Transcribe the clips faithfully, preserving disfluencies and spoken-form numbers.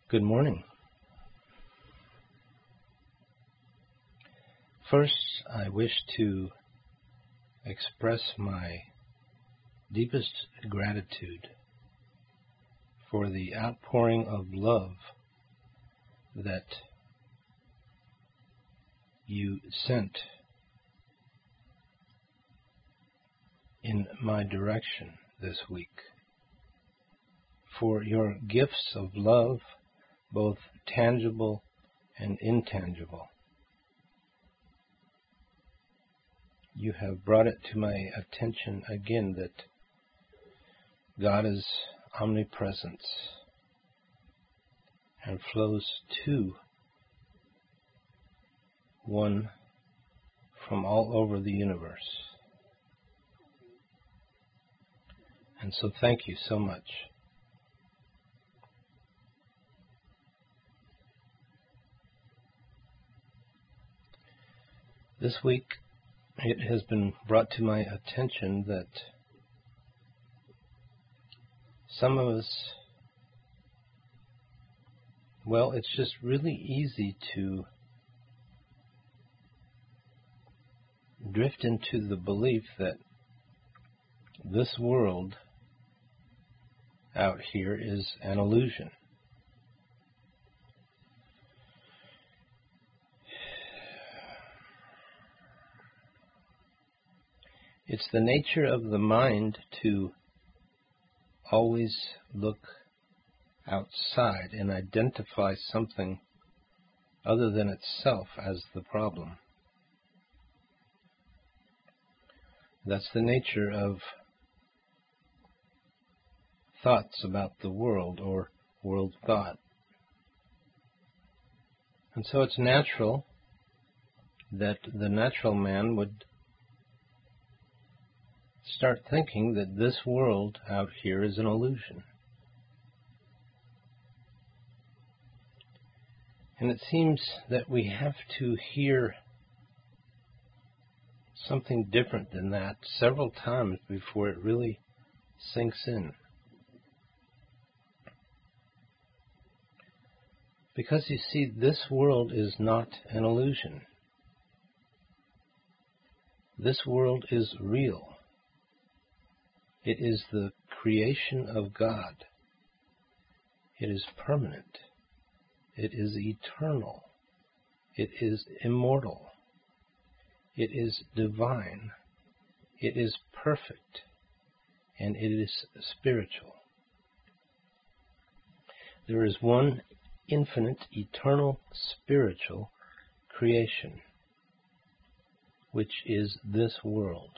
Good morning. First, I wish to express my deepest gratitude for the outpouring of love that you sent in my direction this week, for your gifts of love, both tangible and intangible. You have brought it to my attention again that God is omnipresent and flows to one from all over the universe. And so thank you so much. This week, it has been brought to my attention that some of us, well, it's just really easy to drift into the belief that this world out here is an illusion. It's the nature of the mind to always look outside and identify something other than itself as the problem. That's the nature of thoughts about the world or world thought. And so it's natural that the natural man would start thinking that this world out here is an illusion. And it seems that we have to hear something different than that several times before it really sinks in. Because you see, this world is not an illusion. This world is real. It is the creation of God. It is permanent. It is eternal. It is immortal. It is divine. It is perfect. And it is spiritual. There is one infinite, eternal, spiritual creation, which is this world.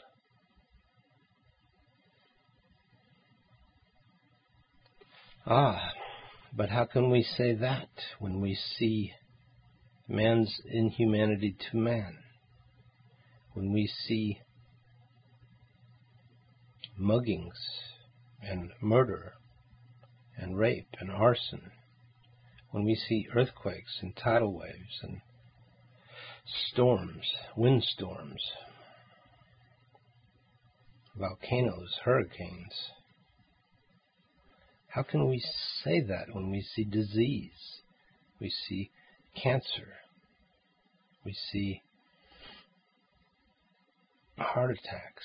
Ah, but how can we say that when we see man's inhumanity to man? When we see muggings and murder and rape and arson? When we see earthquakes and tidal waves and storms, windstorms, volcanoes, hurricanes? How can we say that when we see disease? We see cancer. We see heart attacks.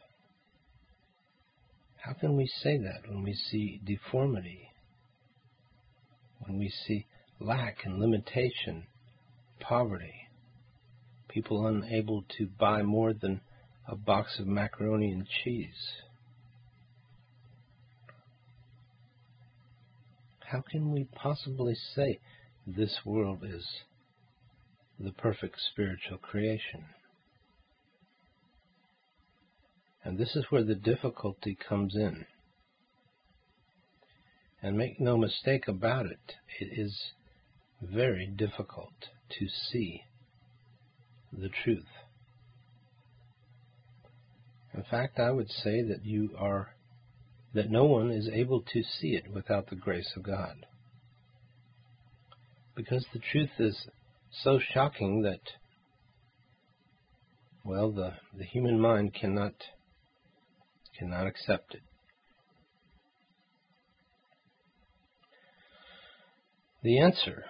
How can we say that when we see deformity? When we see lack and limitation, poverty, people unable to buy more than a box of macaroni and cheese? How can we possibly say this world is the perfect spiritual creation? And this is where the difficulty comes in. And make no mistake about it, it is very difficult to see the truth. In fact, I would say that you are that no one is able to see it without the grace of God. Because the truth is so shocking that, well, the, the human mind cannot cannot accept it. The answer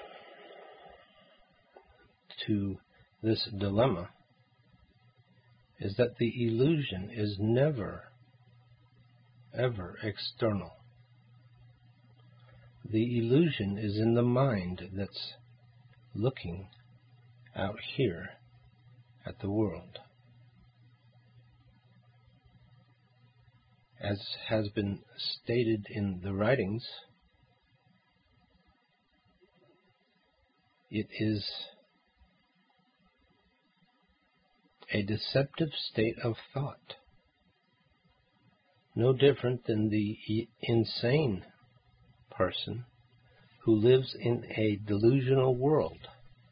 to this dilemma is that the illusion is never, ever external. The illusion is in the mind that's looking out here at the world. As has been stated in the writings, it is a deceptive state of thought, no different than the insane person who lives in a delusional world.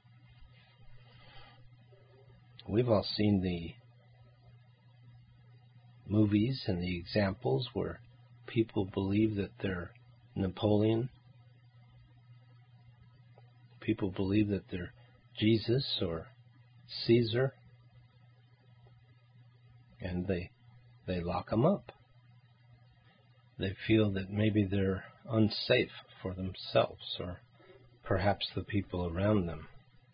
We've all seen the movies and the examples where people believe that they're Napoleon, people believe that they're Jesus or Caesar, and they they lock them up. They feel that maybe they're unsafe for themselves or perhaps the people around them.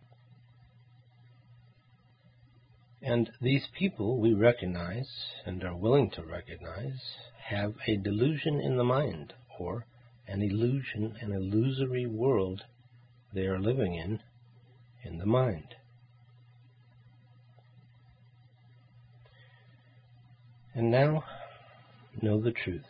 And these people we recognize and are willing to recognize have a delusion in the mind, or an illusion, an illusory world they are living in, in the mind. And now, know the truth.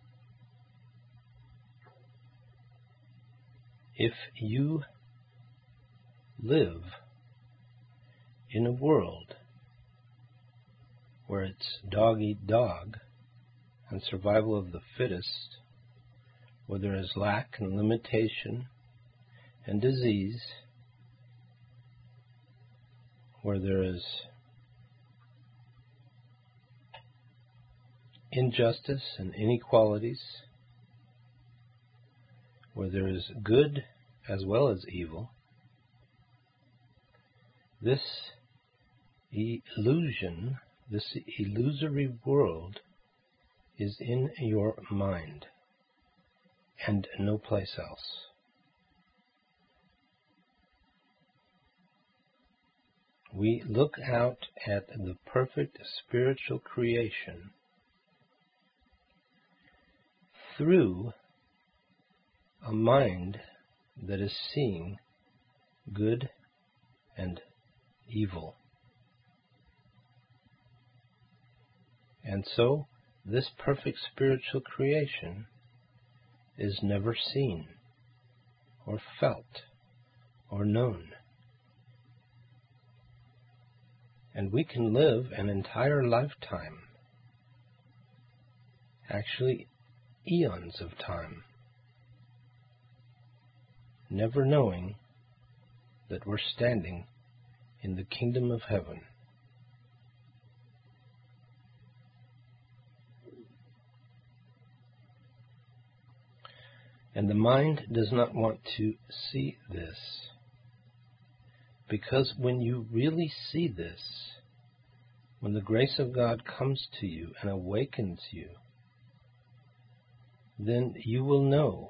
If you live in a world where it's dog eat dog and survival of the fittest, where there is lack and limitation and disease, where there is injustice and inequalities, where there is good as well as evil, this illusion, this illusory world is in your mind and no place else. We look out at the perfect spiritual creation through a mind that is seeing good and evil. And so, this perfect spiritual creation is never seen, or felt, or known. And we can live an entire lifetime, actually eons of time, never knowing that we're standing in the kingdom of heaven. And the mind does not want to see this, because when you really see this, when the grace of God comes to you and awakens you, then you will know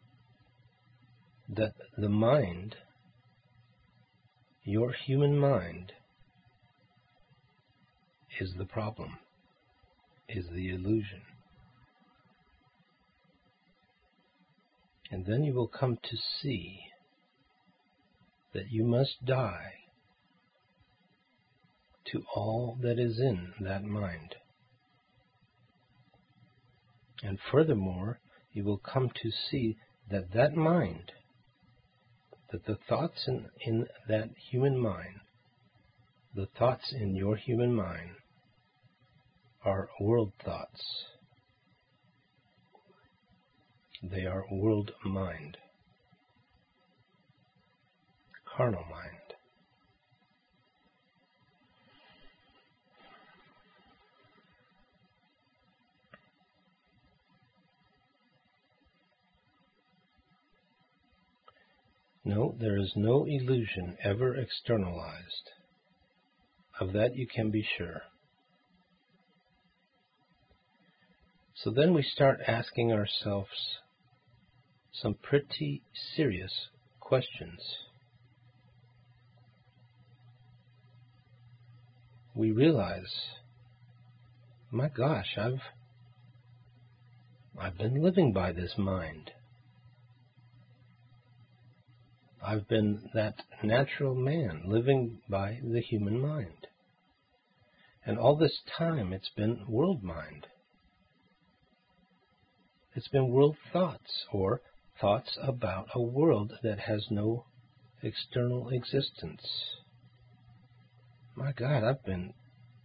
that the mind, your human mind, is the problem, is the illusion. And then you will come to see that you must die to all that is in that mind. And furthermore, you will come to see that that mind, that the thoughts in, in that human mind, the thoughts in your human mind, are world thoughts. They are world mind, carnal mind. No, there is no illusion ever externalized. Of that you can be sure. So then we start asking ourselves some pretty serious questions. We realize, my gosh, I've I've been living by this mind. I've been that natural man living by the human mind. And all this time it's been world mind. It's been world thoughts, or thoughts about a world that has no external existence. My God, I've been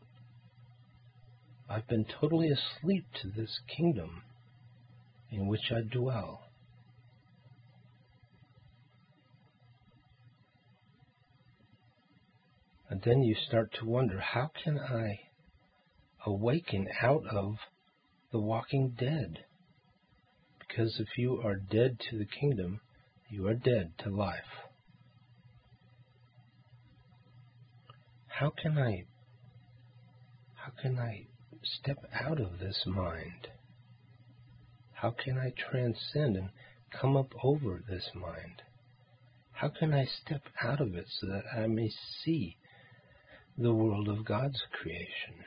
I've been totally asleep to this kingdom in which I dwell. And then you start to wonder, how can I awaken out of the walking dead? Because if you are dead to the kingdom, you are dead to life. How can I, how can I step out of this mind? How can I transcend and come up over this mind? How can I step out of it so that I may see the world of God's creation?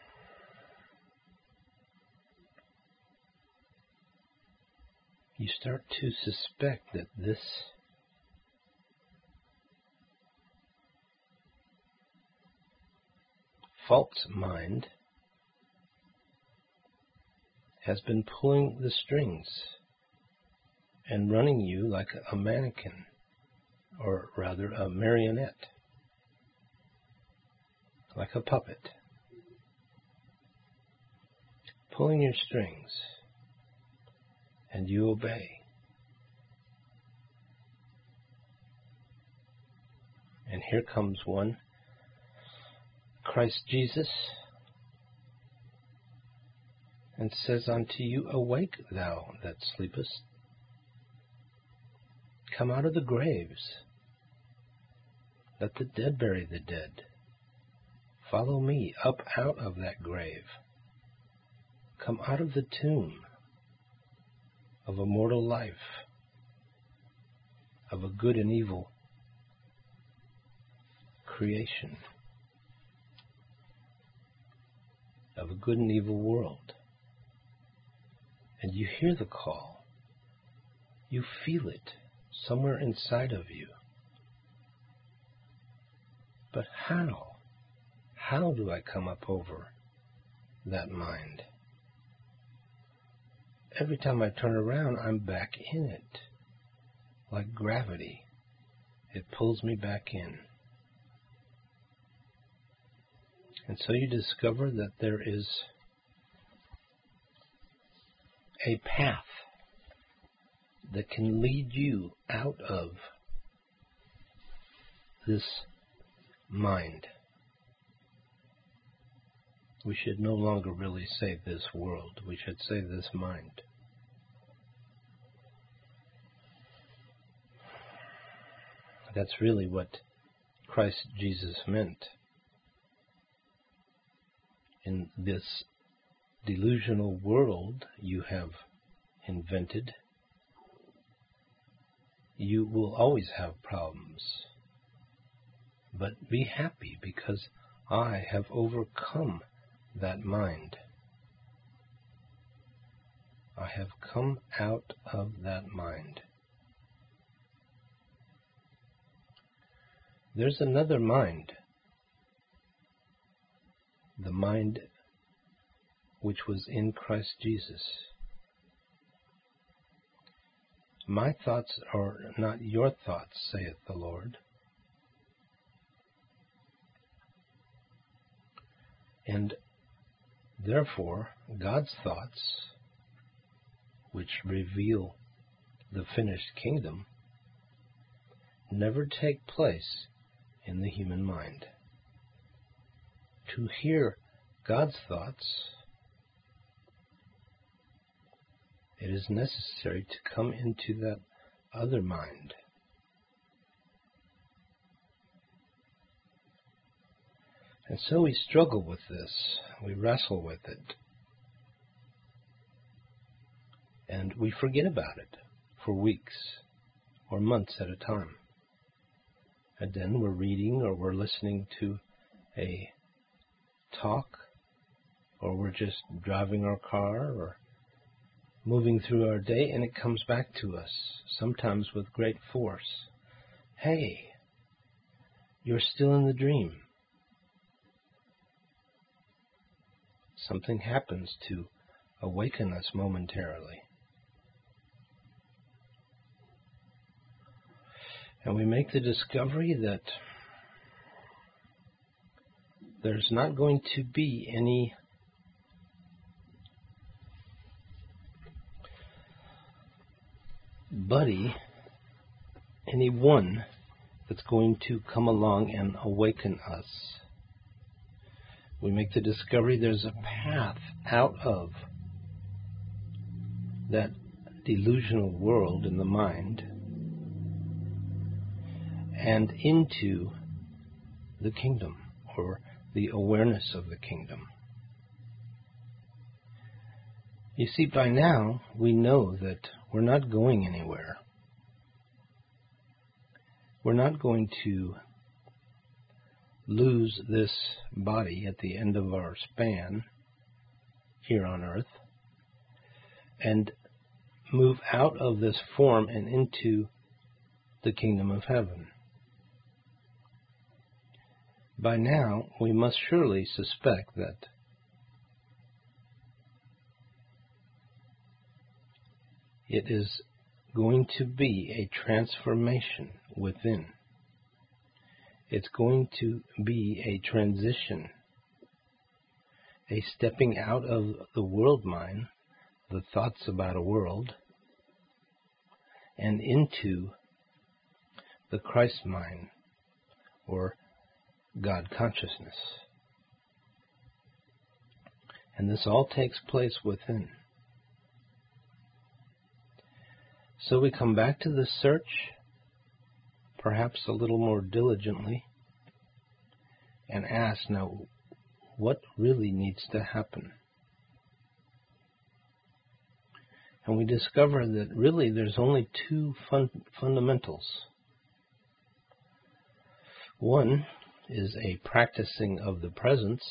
You start to suspect that this false mind has been pulling the strings and running you like a mannequin, or rather a marionette, like a puppet, pulling your strings, and you obey. And here comes one, Christ Jesus, and says unto you, awake, thou that sleepest. Come out of the graves. Let the dead bury the dead. Follow me up out of that grave. Come out of the tomb of a mortal life, of a good and evil creation, of a good and evil world. And you hear the call. You feel it somewhere inside of you. But how? How do I come up over that mind? Every time I turn around, I'm back in it. Like gravity, it pulls me back in. And so you discover that there is a path that can lead you out of this mind. We should no longer really say this world. We should say this mind. That's really what Christ Jesus meant. In this delusional world you have invented, you will always have problems. But be happy, because I have overcome that mind. I have come out of that mind. There's another mind, the mind which was in Christ Jesus. My thoughts are not your thoughts, saith the Lord. And therefore, God's thoughts, which reveal the finished kingdom, never take place in the human mind. To hear God's thoughts, it is necessary to come into that other mind. And so we struggle with this, we wrestle with it, and we forget about it for weeks or months at a time. And then we're reading or we're listening to a talk, or we're just driving our car or moving through our day, and it comes back to us, sometimes with great force. Hey, you're still in the dream. Something happens to awaken us momentarily. And we make the discovery that there's not going to be any buddy, anyone that's going to come along and awaken us. We make the discovery there's a path out of that delusional world in the mind and into the kingdom, or the awareness of the kingdom. You see, by now, we know that we're not going anywhere. We're not going to lose this body at the end of our span here on earth and move out of this form and into the kingdom of heaven. By now, we must surely suspect that it is going to be a transformation within. It's going to be a transition, a stepping out of the world mind, the thoughts about a world, and into the Christ mind, or God consciousness. And this all takes place within. So we come back to the search, perhaps a little more diligently, and ask, now, what really needs to happen? And we discover that really there's only two fun- fundamentals. One is a practicing of the presence,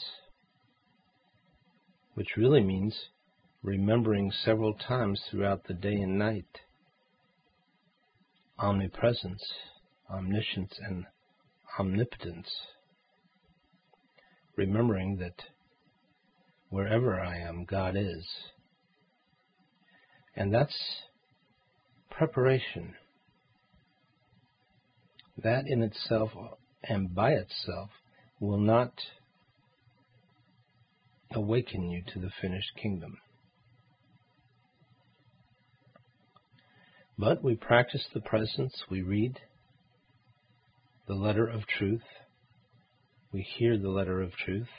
which really means remembering several times throughout the day and night omnipresence, omniscience, and omnipotence. Remembering that wherever I am, God is. And that's preparation. That in itself and by itself will not awaken you to the finished kingdom. But we practice the presence, we read the letter of truth, we hear the letter of truth,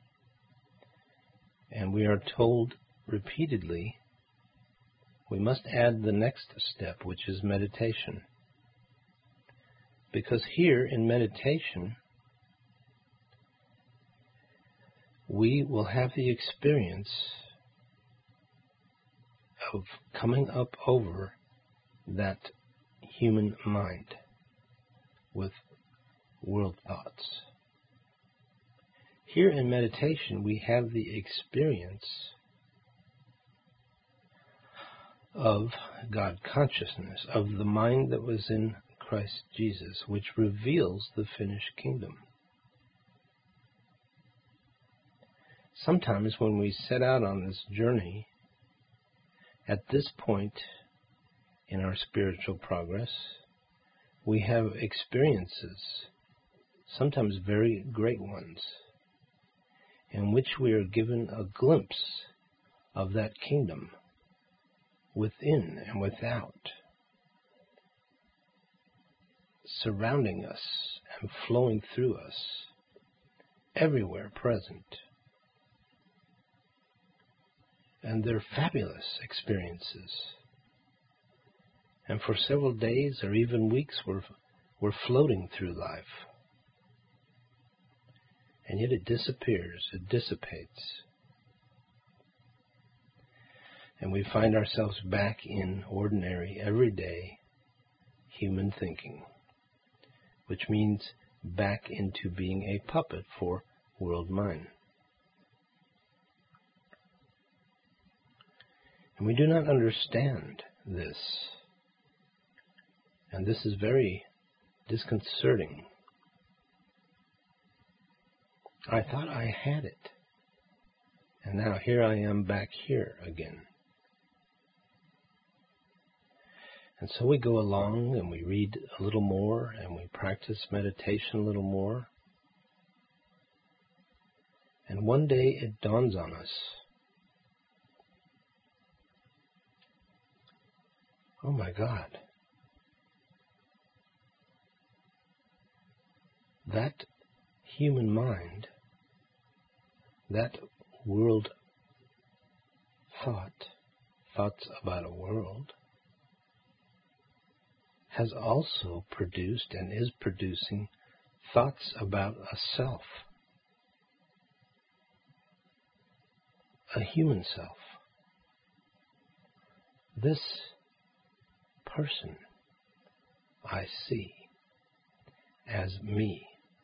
and we are told repeatedly we must add the next step, which is meditation. Because here in meditation, we will have the experience of coming up over that human mind with world thoughts. Here in meditation, we have the experience of God consciousness, of the mind that was in Christ Jesus, which reveals the finished kingdom. Sometimes when we set out on this journey, at this point in our spiritual progress, we have experiences, sometimes very great ones, in which we are given a glimpse of that kingdom within and without, surrounding us and flowing through us, everywhere present. And they're fabulous experiences. And for several days or even weeks, we're, we're floating through life. And yet it disappears, it dissipates. And we find ourselves back in ordinary, everyday human thinking, which means back into being a puppet for world mind. And we do not understand this. And this is very disconcerting. I thought I had it. And now here I am back here again. And so we go along and we read a little more and we practice meditation a little more. And one day it dawns on us, oh my God, that human mind, that world thought, thoughts about a world, has also produced and is producing thoughts about a self, a human self. This person I see as me.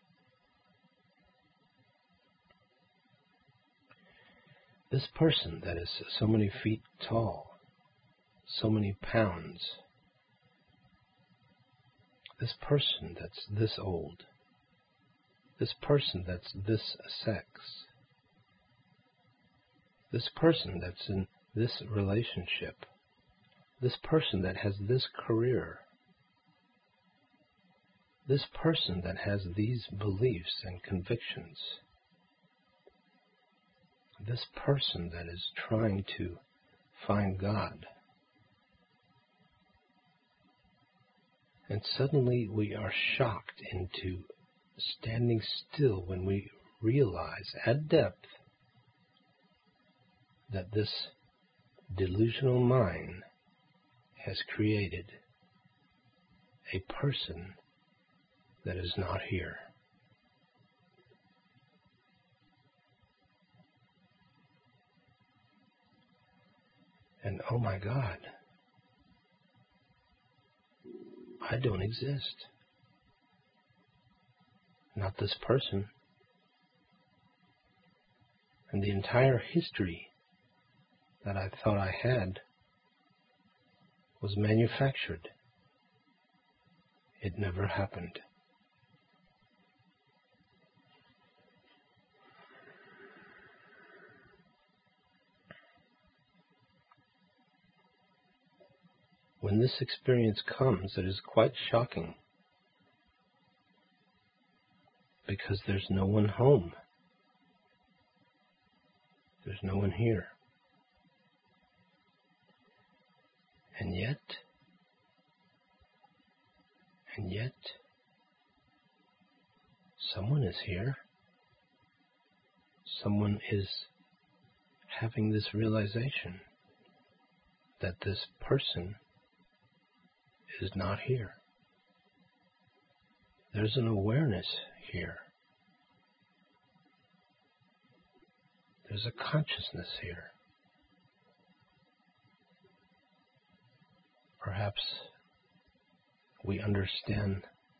This person that is so many feet tall, so many pounds, this person that's this old, this person that's this sex, this person that's in this relationship, this person that has this career, this person that has these beliefs and convictions, this person that is trying to find God. And suddenly we are shocked into standing still when we realize at depth that this delusional mind has created a person that is not here. And oh my God, I don't exist. Not this person. And the entire history that I thought I had was manufactured. It never happened. When this experience comes, it is quite shocking because there's no one home. There's no one here. And yet, and yet, someone is here. Someone is having this realization that this person is not here. There's an awareness here. There's a consciousness here. Perhaps we understand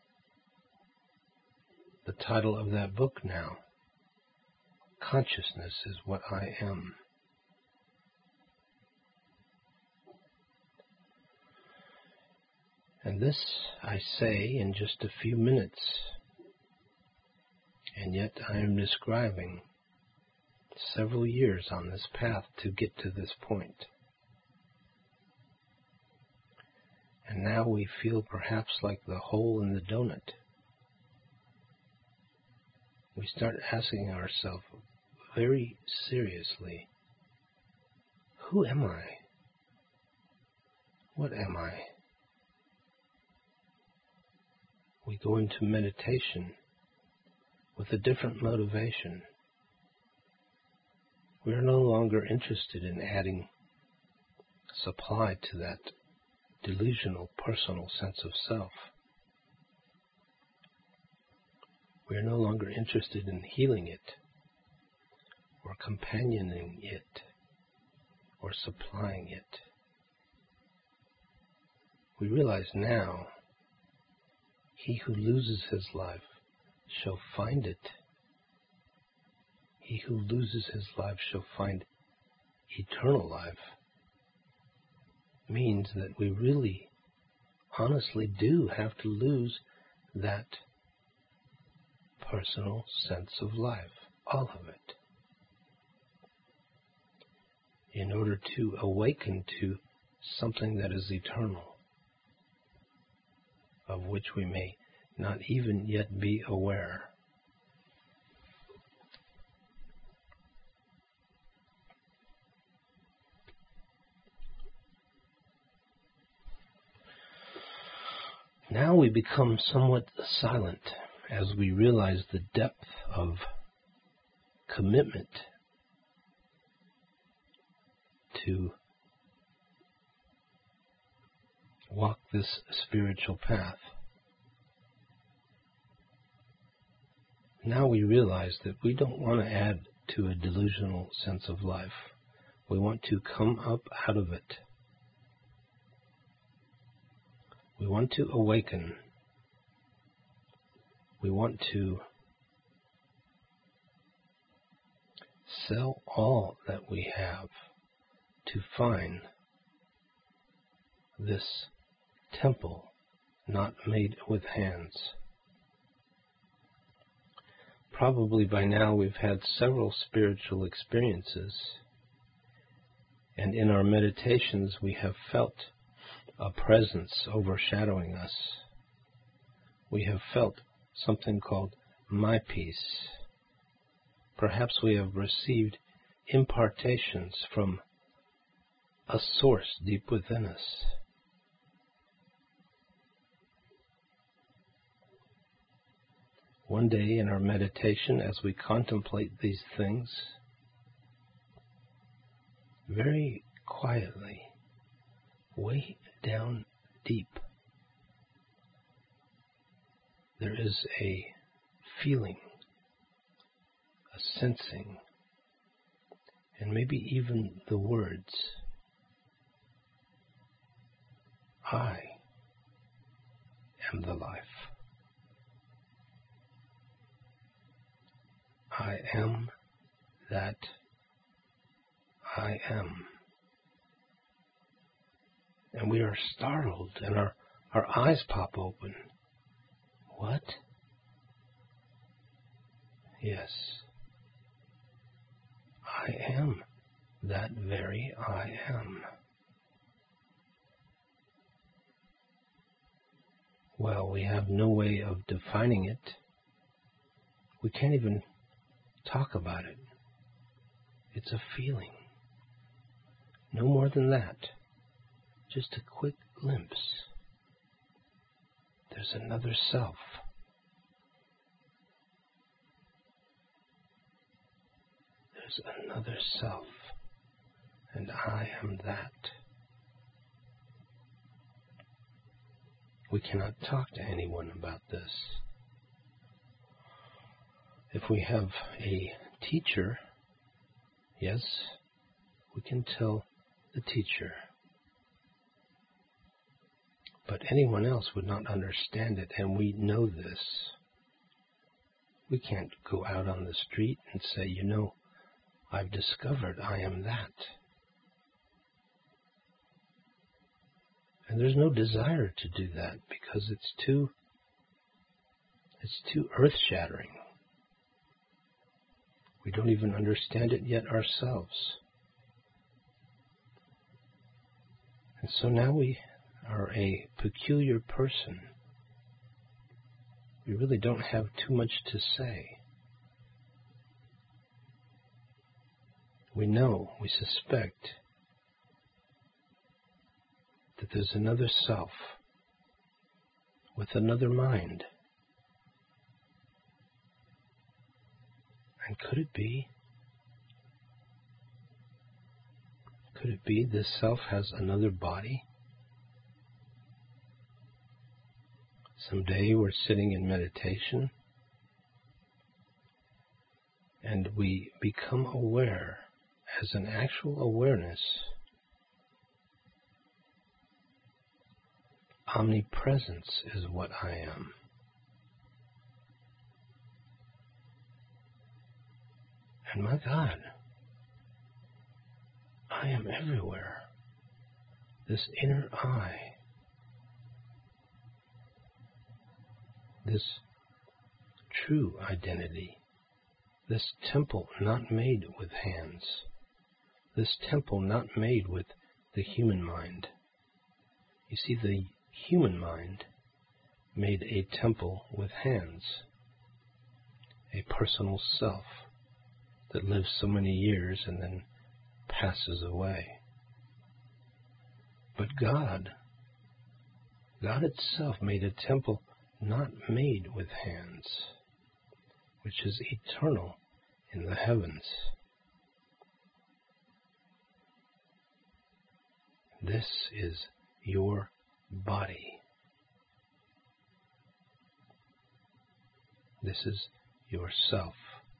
the title of that book now. Consciousness is what I am. And this I say in just a few minutes, and yet I am describing several years on this path to get to this point. And now we feel perhaps like the hole in the donut. We start asking ourselves very seriously, who am I? What am I? We go into meditation with a different motivation. We are no longer interested in adding supply to that delusional personal sense of self. We are no longer interested in healing it, or companioning it, or supplying it. We realize now, he who loses his life shall find it. He who loses his life shall find eternal life. Means that we really, honestly do have to lose that personal sense of life, all of it, in order to awaken to something that is eternal, of which we may not even yet be aware. Now we become somewhat silent as we realize the depth of commitment to walk this spiritual path. Now we realize that we don't want to add to a delusional sense of life. We want to come up out of it. We want to awaken. We want to sell all that we have to find this temple not made with hands. Probably by now we've had several spiritual experiences, and in our meditations we have felt a presence overshadowing us. We have felt something called my peace. Perhaps we have received impartations from a source deep within us. One day in our meditation, as we contemplate these things, very quietly, way down deep, there is a feeling, a sensing, and maybe even the words, I am the life. I am that I am. And we are startled, and our, our eyes pop open. What? Yes. I am that very I am. Well, we have no way of defining it. We can't even talk about it. It's a feeling. No more than that. Just a quick glimpse. There's another self. There's another self. And I am that. We cannot talk to anyone about this. If we have a teacher, yes, we can tell the teacher. But anyone else would not understand it, and we know this. We can't go out on the street and say, you know, I've discovered I am that. And there's no desire to do that because it's too, it's too earth-shattering. We don't even understand it yet ourselves. And so now we are a peculiar person. We really don't have too much to say. We know, we suspect that there's another self with another mind. And could it be? Could it be this self has another body? Someday we're sitting in meditation and we become aware as an actual awareness, omnipresence is what I am. And my God, I am everywhere. This inner I, this true identity, this temple not made with hands, this temple not made with the human mind. You see, the human mind made a temple with hands, a personal self that lives so many years and then passes away. But God, God itself made a temple not made with hands, which is eternal in the heavens. This is your body. This is yourself.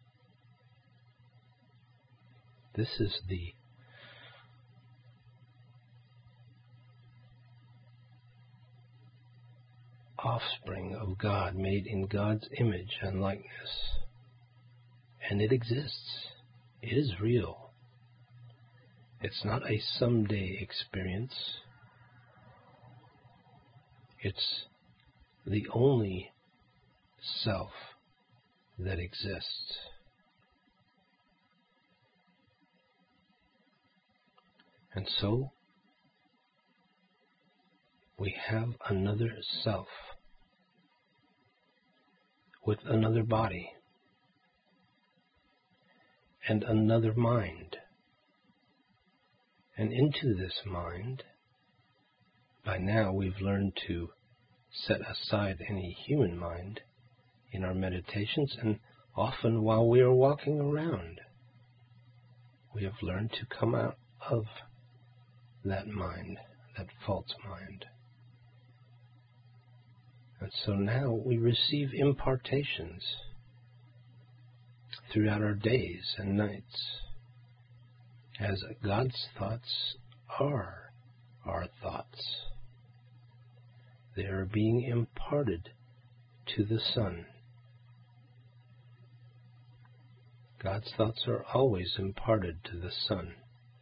This is the offspring of God, made in God's image and likeness. And it exists. It is real. It's not a someday experience. It's the only self that exists. And so, we have another self with another body and another mind. And into this mind, by now we've learned to set aside any human mind in our meditations, and often while we are walking around, we have learned to come out of that mind, that false mind. And so now we receive impartations throughout our days and nights, as God's thoughts are our thoughts. They are being imparted to the Son. God's thoughts are always imparted to the Son.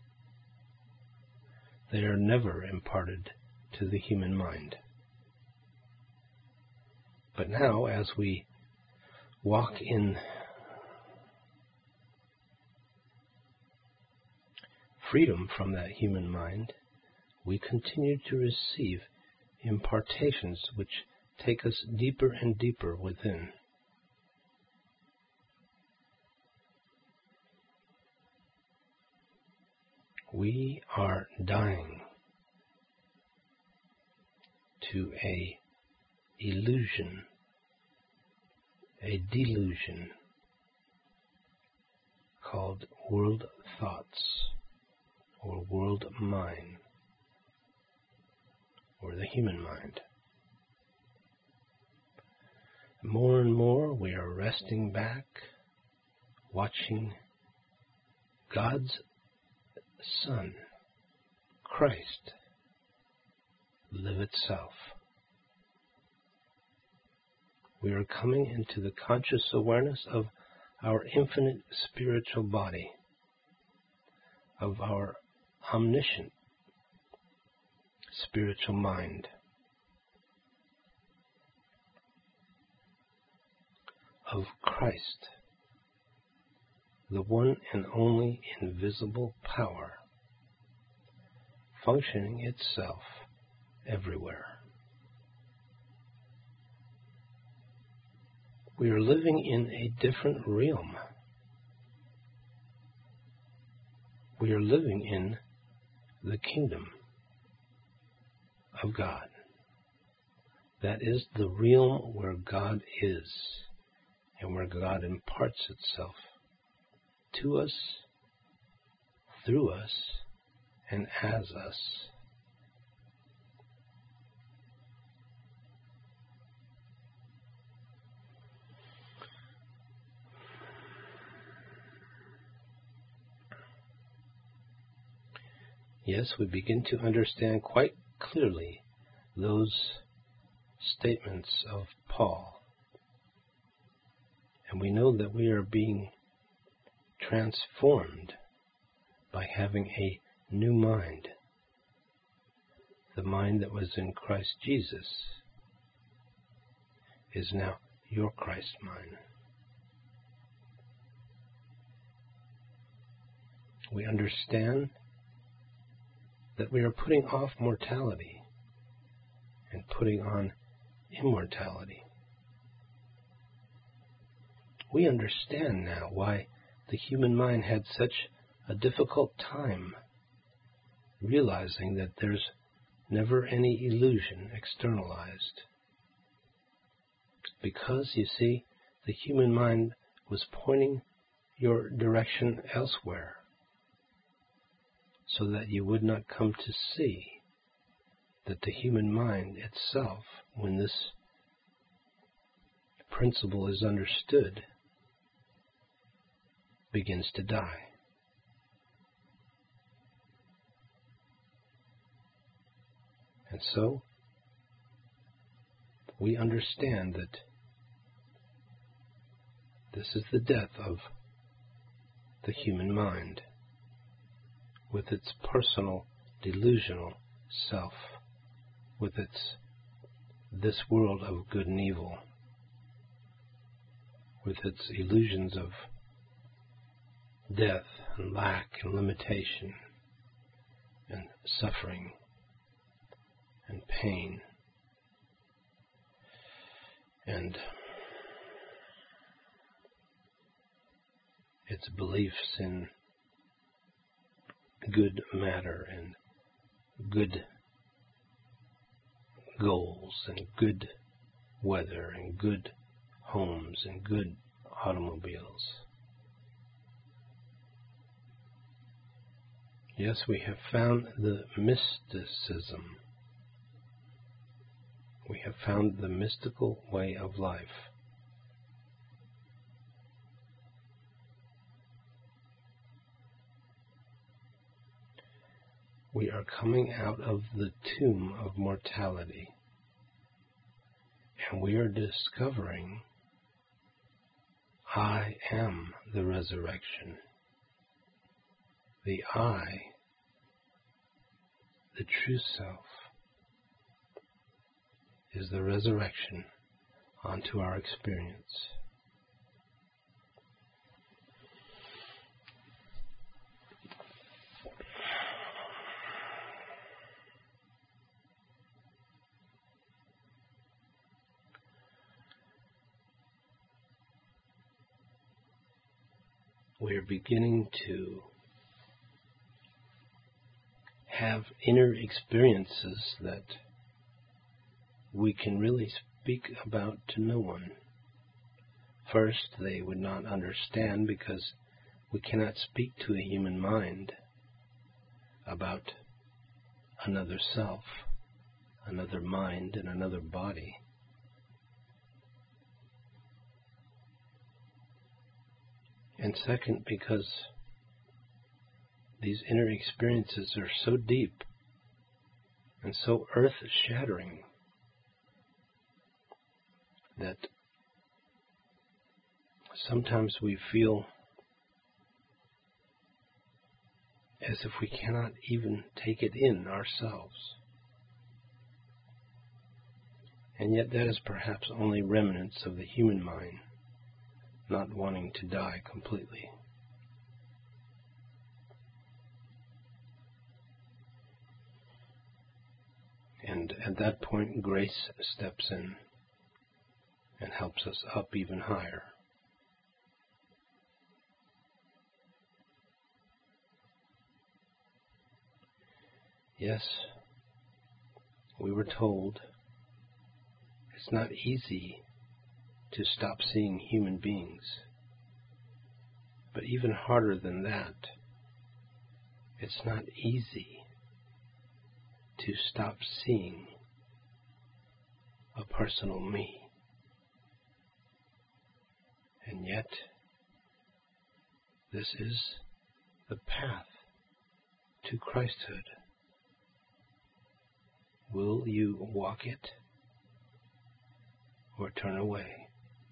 They are never imparted to the human mind. But now, as we walk in freedom from that human mind, we continue to receive impartations which take us deeper and deeper within. We are dying to a illusion, a delusion called world thoughts or world mind or the human mind. More and more we are resting back, watching God's Son, Christ, live itself. We are coming into the conscious awareness of our infinite spiritual body, of our omniscient spiritual mind, of Christ, the one and only invisible power, functioning itself everywhere. We are living in a different realm. We are living in the kingdom of God. That is the realm where God is and where God imparts itself to us, through us, and as us. yes, we begin to understand quite clearly those statements of Paul. And we know that we are being transformed by having a new mind. The mind that was in Christ Jesus is now your Christ mind. We understand that we are putting off mortality and putting on immortality. We understand now why the human mind had such a difficult time realizing that there's never any illusion externalized. Because, you see, the human mind was pointing your direction elsewhere, so that you would not come to see that the human mind itself, when this principle is understood, begins to die. And so, we understand that this is the death of the human mind, with its personal, delusional self, with its this world of good and evil, with its illusions of death and lack and limitation and suffering and pain and its beliefs in good matter and good goals and good weather and good homes and good automobiles. Yes, we have found the mysticism. We have found the mystical way of life. We are coming out of the tomb of mortality, and we are discovering I am the resurrection. The I, the true self, is the resurrection onto our experience. We are beginning to have inner experiences that we can really speak about to no one. First, they would not understand because we cannot speak to a human mind about another self, another mind, and another body. And second, because these inner experiences are so deep and so earth-shattering that sometimes we feel as if we cannot even take it in ourselves. And yet that is perhaps only remnants of the human mind not wanting to die completely. And at that point, grace steps in and helps us up even higher. Yes, we were told it's not easy to stop seeing human beings. But even harder than that, it's not easy to stop seeing a personal me. And yet, this is the path to Christhood. Will you walk it or turn away?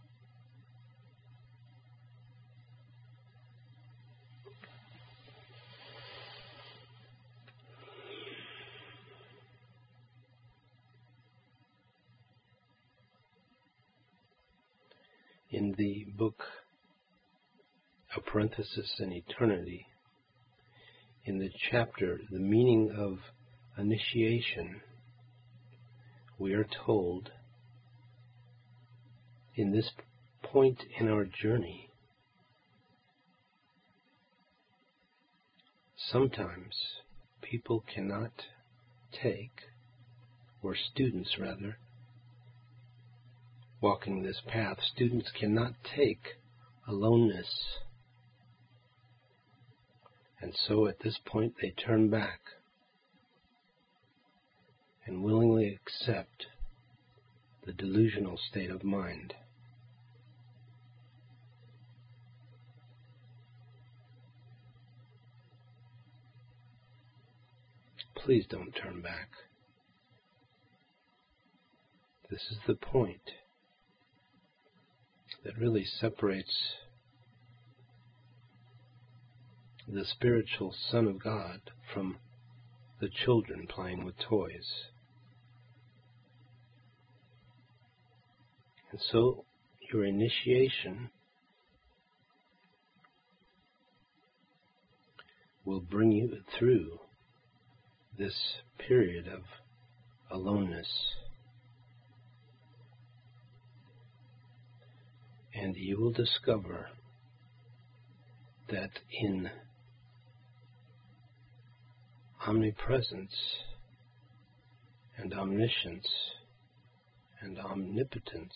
In the book A Parenthesis in Eternity, in the chapter The Meaning of Initiation, we are told, in this point in our journey, sometimes people cannot take, or students rather, walking this path, students cannot take aloneness. And so at this point they turn back and willingly accept the delusional state of mind. Please don't turn back. This is the point that really separates the spiritual Son of God from the children playing with toys. And so your initiation will bring you through this period of aloneness. And you will discover that in omnipresence and omniscience and omnipotence,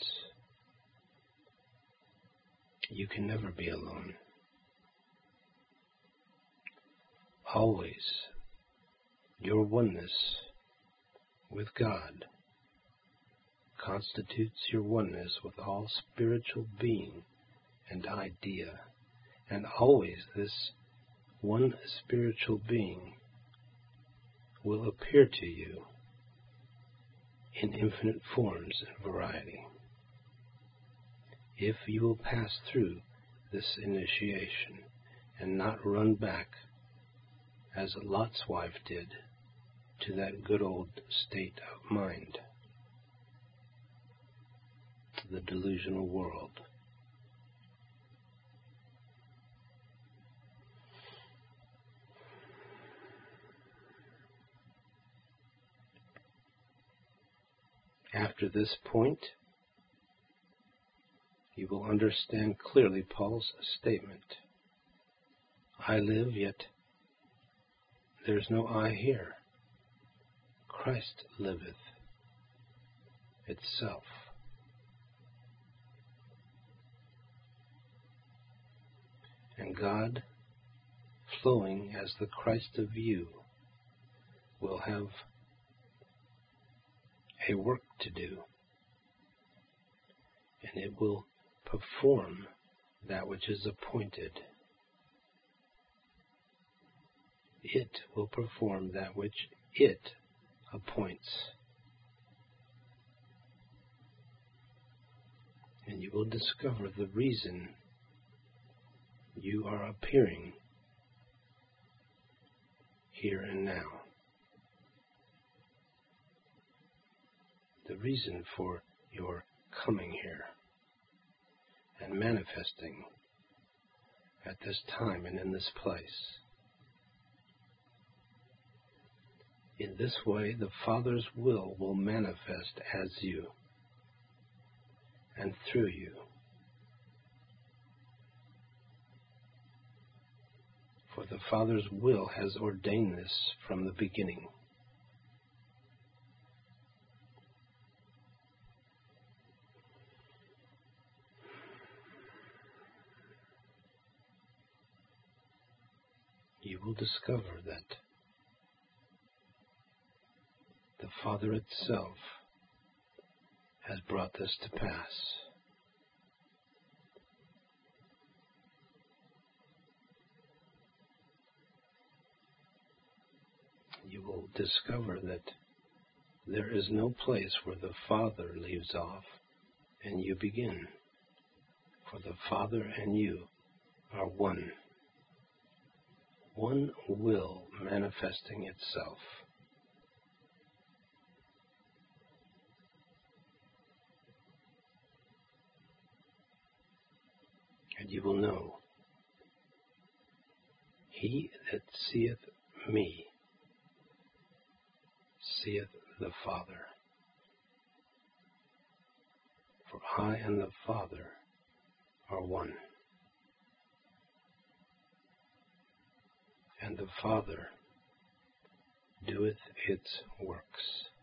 you can never be alone. Always, your oneness with God constitutes your oneness with all spiritual being and idea, and always this one spiritual being will appear to you in infinite forms and variety. If you will pass through this initiation and not run back, as Lot's wife did, to that good old state of mind, the delusional world. After this point, you will understand clearly Paul's statement. I live, yet there is no I here. Christ liveth itself. And God, flowing as the Christ of you, will have a work to do, and it will perform that which is appointed. It will perform that which it appoints. And you will discover the reason you are appearing here and now. The reason for your coming here and manifesting at this time and in this place. In this way, the Father's will will manifest as you and through you. For the Father's will has ordained this from the beginning. You will discover that the Father itself has brought this to pass. You will discover that There is no place where the Father leaves off and you begin, for the Father and you are one. One will manifesting itself. And you will know, he that seeth me seeth the Father. For I and the Father are one. And the Father doeth its works.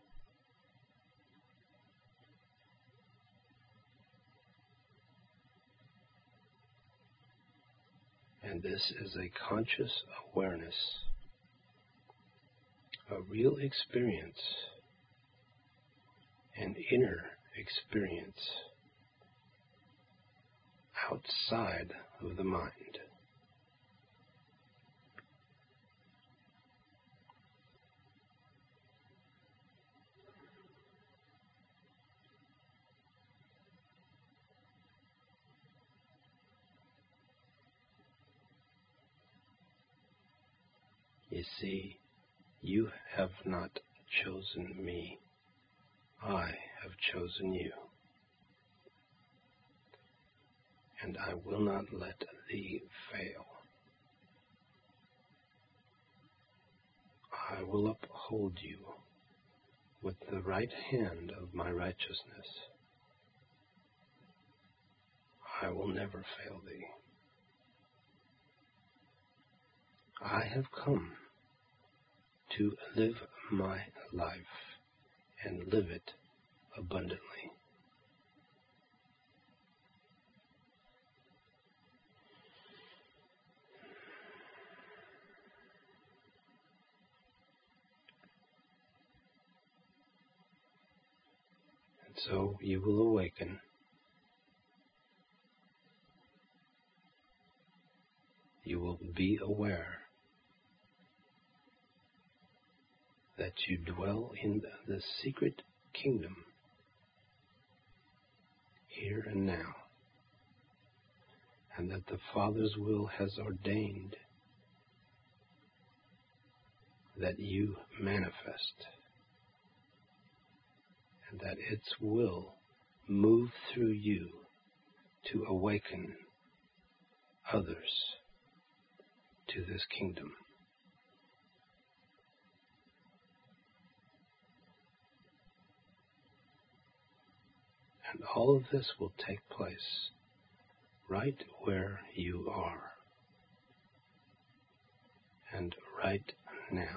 And this is a conscious awareness, a real experience, an inner experience outside of the mind. You see, you have not chosen me. I have chosen you. And I will not let thee fail. I will uphold you with the right hand of my righteousness. I will never fail thee. I have come to live my life and live it abundantly. And so you will awaken. You will be aware that you dwell in the secret kingdom here and now, and that the Father's will has ordained that you manifest, and that its will move through you to awaken others to this kingdom. And all of this will take place right where you are and right now.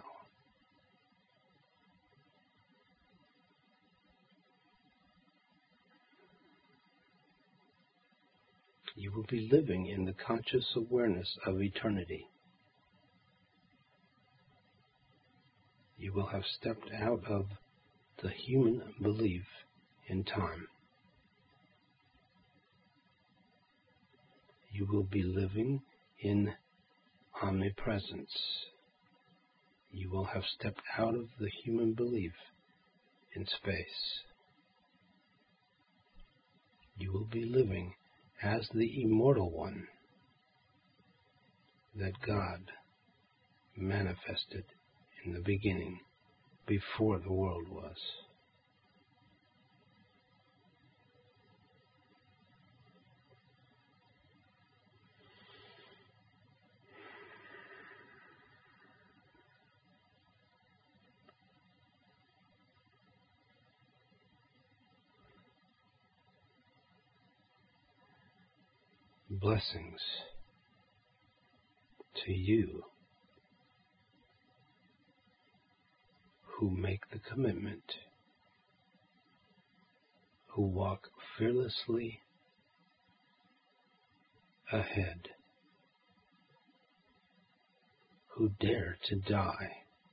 You will be living in the conscious awareness of eternity. You will have stepped out of the human belief in time. You will be living in omnipresence. You will have stepped out of the human belief in space. You will be living as the immortal one that God manifested in the beginning, before the world was. Blessings to you who make the commitment, who walk fearlessly ahead, who dare to die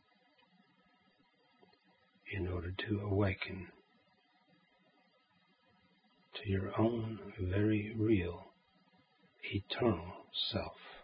in order to awaken to your own very real eternal self.